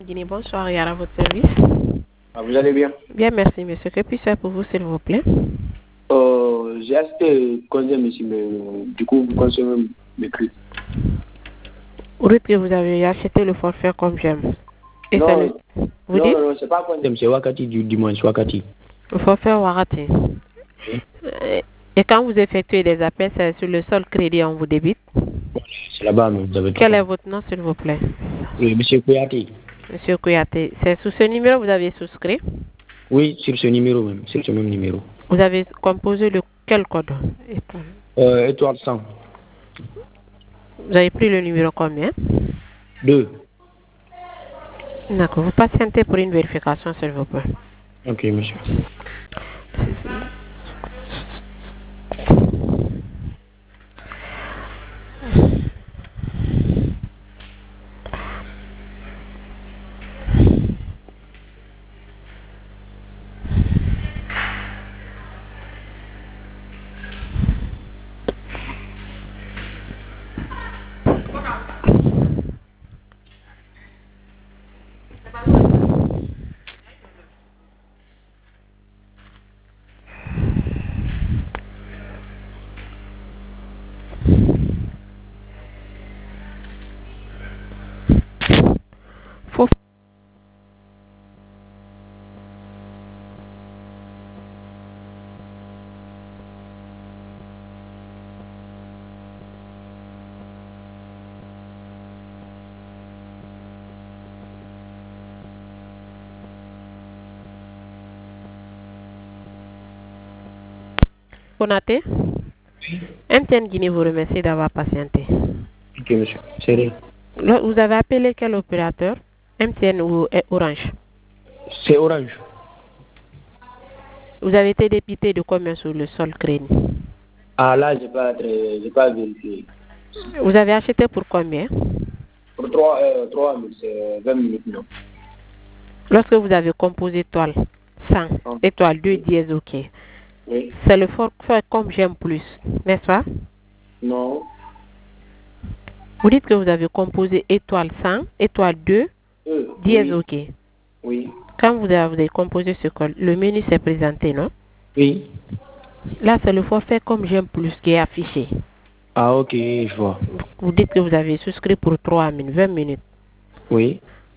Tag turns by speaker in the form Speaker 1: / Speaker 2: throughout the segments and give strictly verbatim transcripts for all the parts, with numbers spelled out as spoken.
Speaker 1: Guinée, bonsoir, et à votre service.
Speaker 2: Ah, vous allez bien?
Speaker 1: Bien, merci, monsieur. Que puis-je faire pour vous, s'il vous plaît?
Speaker 2: Euh, j'ai acheté congé, monsieur, mais du coup, vous consommez mes crédits.
Speaker 1: Vous dites que vous avez acheté le forfait comme j'aime. Et
Speaker 2: non,
Speaker 1: le... Vous
Speaker 2: non,
Speaker 1: dites?
Speaker 2: non, non, c'est pas congé, c'est Wakati du dimanche, Wakati.
Speaker 1: Le forfait Warati.
Speaker 2: Oui.
Speaker 1: Et quand vous effectuez des appels, c'est sur le seul crédit on vous débite?
Speaker 2: C'est là-bas, mais vous avez
Speaker 1: Quel est votre nom, s'il vous plaît?
Speaker 2: Oui, monsieur Kouyaté.
Speaker 1: Monsieur Kouyaté. C'est sous ce numéro que vous avez souscrit?
Speaker 2: Oui, sur ce numéro même, sur ce même numéro.
Speaker 1: Vous avez composé le quel code?
Speaker 2: Euh, étoile cent.
Speaker 1: Vous avez pris le numéro combien?
Speaker 2: Deux.
Speaker 1: D'accord. Vous patientez pour une vérification, s'il vous plaît.
Speaker 2: Ok, monsieur.
Speaker 1: Faut Konaté. M T N Guinée vous remercie d'avoir patienté.
Speaker 2: Ok, monsieur. C'est vrai.
Speaker 1: Vous avez appelé quel opérateur? M T N ou Orange?
Speaker 2: C'est Orange.
Speaker 1: Vous avez été débité de combien sur le sol crédit?
Speaker 2: Ah là, je n'ai pas, très... pas vérifié.
Speaker 1: Vous avez acheté pour combien?
Speaker 2: Pour trois, euh, trois mille, c'est vingt minutes, non?
Speaker 1: Lorsque vous avez composé étoile cent,
Speaker 2: Oh.
Speaker 1: étoile deux dièse, ok.
Speaker 2: Oui.
Speaker 1: C'est le forfait comme j'aime plus, n'est-ce pas?
Speaker 2: Non.
Speaker 1: Vous dites que vous avez composé étoile cent, étoile deux,
Speaker 2: Euh,
Speaker 1: dièse,
Speaker 2: oui.
Speaker 1: ok.
Speaker 2: Oui.
Speaker 1: Quand vous avez, vous avez composé ce code, le menu s'est présenté, non?
Speaker 2: Oui.
Speaker 1: Là, c'est le forfait comme j'aime plus qui est affiché.
Speaker 2: Ah, ok, je vois.
Speaker 1: Vous dites que vous avez souscrit pour trois minutes, vingt minutes.
Speaker 2: Oui.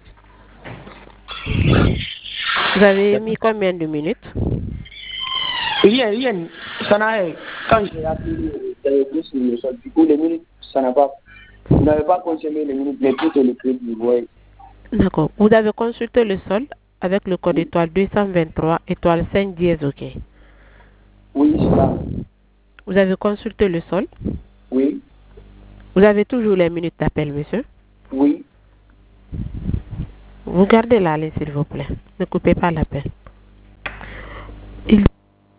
Speaker 1: Vous avez mis combien de minutes?
Speaker 2: Rien, rien. Ça n'a rien. Quand j'ai appelé euh, sur le sol, du coup, les minutes, ça n'a pas. Vous n'avez pas consommé les minutes, mais tout est le crédit, vous voyez.
Speaker 1: D'accord. Vous avez consulté le solde avec le code étoile deux cent vingt-trois, étoile cinq dièse, ok.
Speaker 2: Oui, c'est ça.
Speaker 1: Vous avez consulté le solde?
Speaker 2: Oui.
Speaker 1: Vous avez toujours les minutes d'appel, monsieur?
Speaker 2: Oui.
Speaker 1: Vous gardez la ligne, s'il vous plaît. Ne coupez pas l'appel. Il...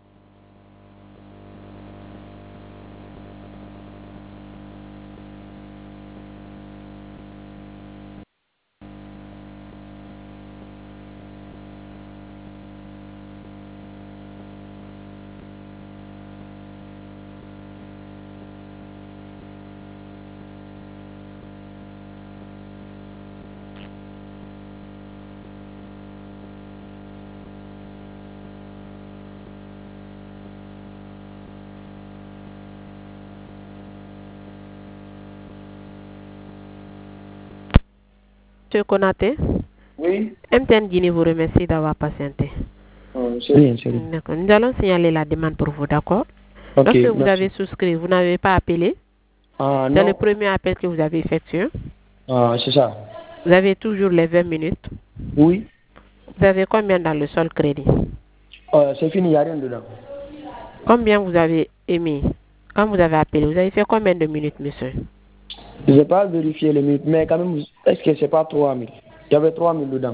Speaker 1: Monsieur Konaté?
Speaker 2: Oui.
Speaker 1: M T N Guinée vous remercie d'avoir patienté.
Speaker 2: Oh, c'est rien, c'est rien.
Speaker 1: D'accord. Nous allons signaler la demande pour vous, d'accord?
Speaker 2: Ok,
Speaker 1: Lorsque vous
Speaker 2: merci.
Speaker 1: avez souscrit, vous n'avez pas appelé?
Speaker 2: Ah,
Speaker 1: C'est
Speaker 2: non.
Speaker 1: le premier appel que vous avez effectué.
Speaker 2: Ah, c'est ça.
Speaker 1: Vous avez toujours les vingt minutes.
Speaker 2: Oui.
Speaker 1: Vous avez combien dans le sol crédit?
Speaker 2: Euh, c'est fini, il n'y a rien dedans.
Speaker 1: Combien vous avez émis? Quand vous avez appelé, vous avez fait combien de minutes, monsieur?
Speaker 2: Je n'ai pas vérifié les minutes, mais quand même, est-ce que c'est pas trois mille? Il y avait trois mille dedans.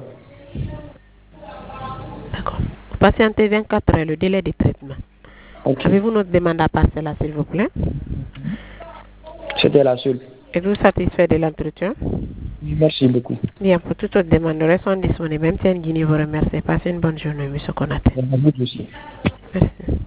Speaker 1: D'accord. Patientez vingt-quatre heures, le délai de traitement.
Speaker 2: Okay.
Speaker 1: Avez-vous notre demande à passer là, s'il vous plaît?
Speaker 2: C'était la seule.
Speaker 1: Êtes-vous satisfait de l'entretien?
Speaker 2: Merci beaucoup.
Speaker 1: Bien, pour toute autre demande, nous restons disponibles. Même si un Guinée vous remercie. Passez une bonne journée, monsieur Konaté.
Speaker 2: À vous aussi.
Speaker 1: Merci.